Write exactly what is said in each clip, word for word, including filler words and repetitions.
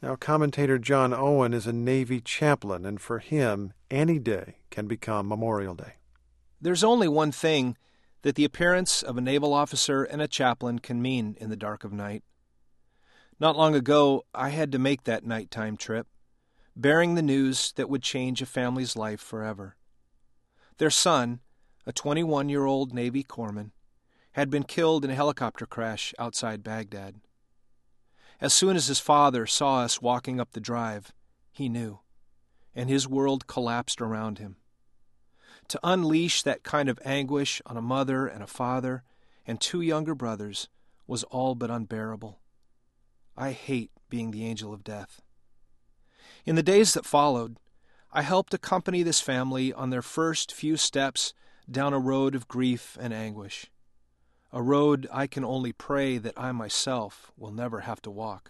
Now, commentator John Owen is a Navy chaplain, and for him, any day can become Memorial Day. There's only one thing that the appearance of a naval officer and a chaplain can mean in the dark of night. Not long ago, I had to make that nighttime trip, bearing the news that would change a family's life forever. Their son, a twenty-one-year-old Navy corpsman, had been killed in a helicopter crash outside Baghdad. As soon as his father saw us walking up the drive, he knew, and his world collapsed around him. To unleash that kind of anguish on a mother and a father and two younger brothers was all but unbearable. I hate being the angel of death. In the days that followed, I helped accompany this family on their first few steps down a road of grief and anguish, a road I can only pray that I myself will never have to walk.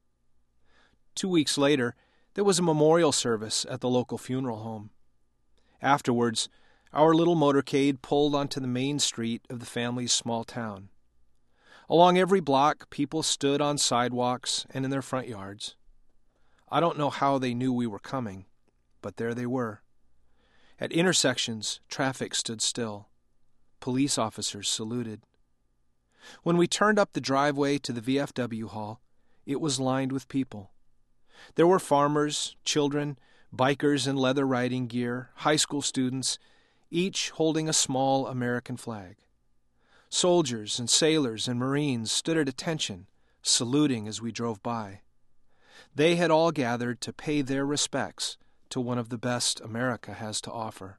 Two weeks later, there was a memorial service at the local funeral home. Afterwards, our little motorcade pulled onto the main street of the family's small town. Along every block, people stood on sidewalks and in their front yards. I don't know how they knew we were coming, but there they were. At intersections, traffic stood still. Police officers saluted. When we turned up the driveway to the V F W hall, it was lined with people. There were farmers, children, bikers in leather riding gear, high school students, each holding a small American flag. Soldiers and sailors and Marines stood at attention, saluting as we drove by. They had all gathered to pay their respects to one of the best America has to offer.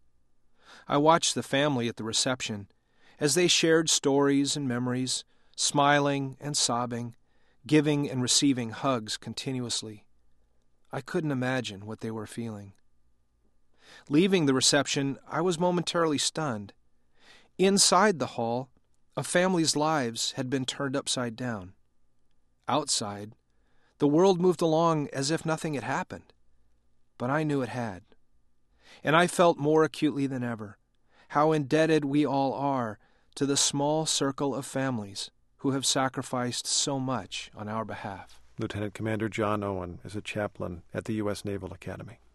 I watched the family at the reception as they shared stories and memories, smiling and sobbing, giving and receiving hugs continuously. I couldn't imagine what they were feeling. Leaving the reception, I was momentarily stunned. Inside the hall, a family's lives had been turned upside down. Outside, the world moved along as if nothing had happened. But I knew it had. And I felt more acutely than ever how indebted we all are to the small circle of families who have sacrificed so much on our behalf. Lieutenant Commander John Owen is a chaplain at the U S Naval Academy.